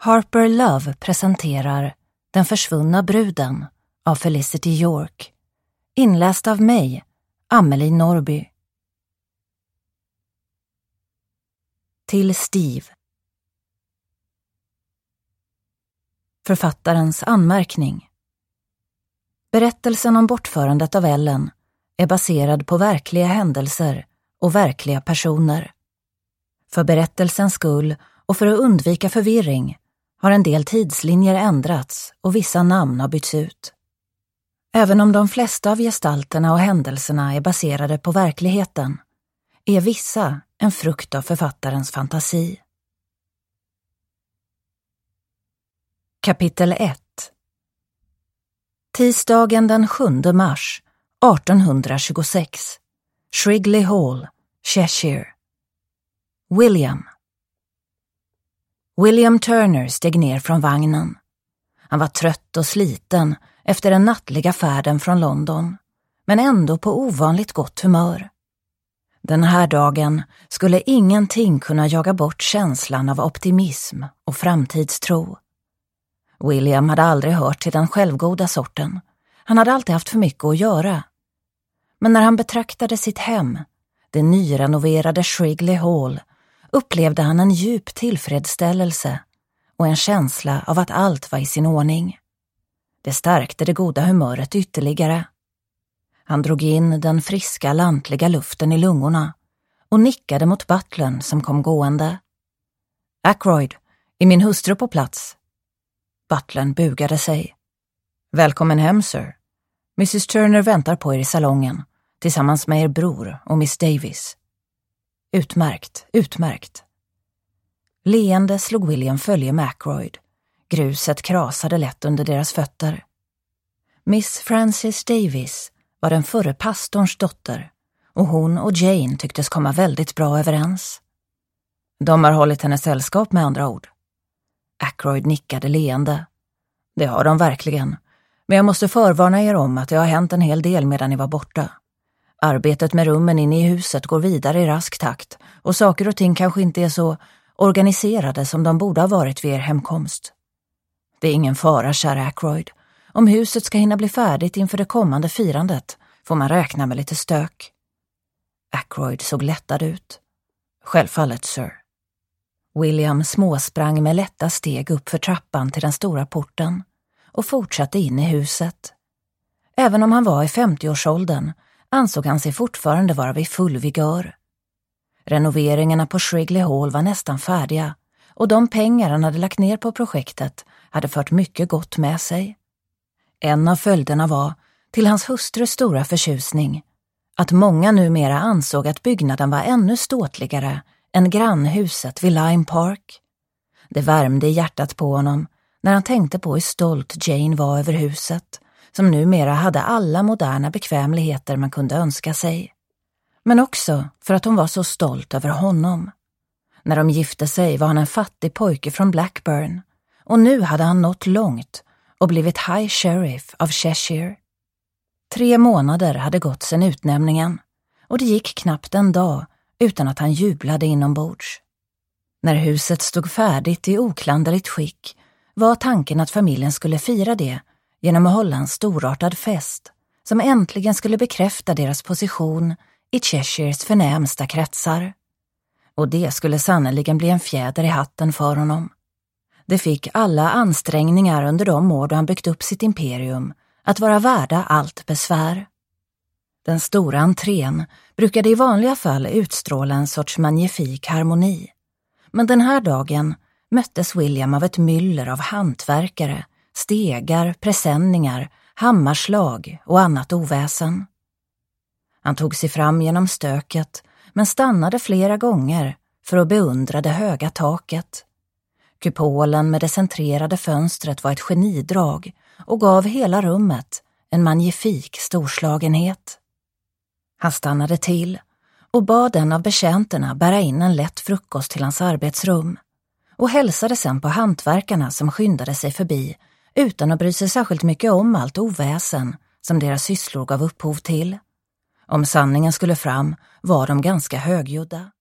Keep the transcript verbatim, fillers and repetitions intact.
Harper Love presenterar Den försvunna bruden av Felicity York. Inläst av mig, Amelie Norby. Till Steve. Författarens anmärkning. Berättelsen om bortförandet av Ellen är baserad på verkliga händelser och verkliga personer. För berättelsens skull och för att undvika förvirring har en del tidslinjer ändrats och vissa namn har bytts ut. Även om de flesta av gestalterna och händelserna är baserade på verkligheten är vissa en frukt av författarens fantasi. Kapitel ett. Tisdagen den sjunde mars artonhundratjugosex. Shrigley Hall, Cheshire. William. William Turner steg ner från vagnen. Han var trött och sliten efter den nattliga färden från London, men ändå på ovanligt gott humör. Den här dagen skulle ingenting kunna jaga bort känslan av optimism och framtidstro. William hade aldrig hört till den självgoda sorten. Han hade alltid haft för mycket att göra. Men när han betraktade sitt hem, det nyrenoverade Shrigley Hall, upplevde han en djup tillfredsställelse och en känsla av att allt var i sin ordning. Det stärkte det goda humöret ytterligare. Han drog in den friska lantliga luften i lungorna och nickade mot butlern som kom gående. Ackroyd, är min hustru på plats? Butlern bugade sig. Välkommen hem, sir. missus Turner väntar på er i salongen tillsammans med er bror och miss Davis. Utmärkt, utmärkt. Leende slog William följe med Ackroyd. Gruset krasade lätt under deras fötter. Miss Frances Davis var den förre pastorns dotter och hon och Jane tycktes komma väldigt bra överens. De har hållit henne sällskap med andra ord. Ackroyd nickade leende. Det har de verkligen, men jag måste förvarna er om att det har hänt en hel del medan ni var borta. Arbetet med rummen inne i huset går vidare i rask takt och saker och ting kanske inte är så organiserade som de borde ha varit vid er hemkomst. Det är ingen fara, kära Ackroyd. Om huset ska hinna bli färdigt inför det kommande firandet får man räkna med lite stök. Ackroyd såg lättad ut. Självfallet, sir. William småsprang med lätta steg upp för trappan till den stora porten och fortsatte in i huset. Även om han var i femtioårsåldern ansåg han sig fortfarande vara vid full vigör. Renoveringarna på Shrigley Hall var nästan färdiga och de pengar han hade lagt ner på projektet hade fört mycket gott med sig. En av följderna var, till hans hustrus stora förtjusning, att många numera ansåg att byggnaden var ännu ståtligare än grannhuset vid Lime Park. Det värmde i hjärtat på honom när han tänkte på hur stolt Jane var över huset, som numera hade alla moderna bekvämligheter man kunde önska sig. Men också för att hon var så stolt över honom. När de gifte sig var han en fattig pojke från Blackburn, och nu hade han nått långt och blivit High Sheriff av Cheshire. Tre månader hade gått sedan utnämningen, och det gick knappt en dag utan att han jublade inombords. När huset stod färdigt i oklanderligt skick var tanken att familjen skulle fira det genom att hålla en storartad fest som äntligen skulle bekräfta deras position i Cheshires förnämsta kretsar. Och det skulle sannoliken bli en fjäder i hatten för honom. Det fick alla ansträngningar under de år då han byggt upp sitt imperium att vara värda allt besvär. Den stora entrén brukade i vanliga fall utstråla en sorts magnifik harmoni. Men den här dagen möttes William av ett myller av hantverkare, stegar, presenningar, hammarslag och annat oväsen. Han tog sig fram genom stöket men stannade flera gånger för att beundra det höga taket. Kupolen med det centrerade fönstret var ett genidrag och gav hela rummet en magnifik storslagenhet. Han stannade till och bad en av betjänterna bära in en lätt frukost till hans arbetsrum och hälsade sen på hantverkarna som skyndade sig förbi utan att bry sig särskilt mycket om allt oväsen som deras sysslor gav upphov till. Om sanningen skulle fram var de ganska högljudda.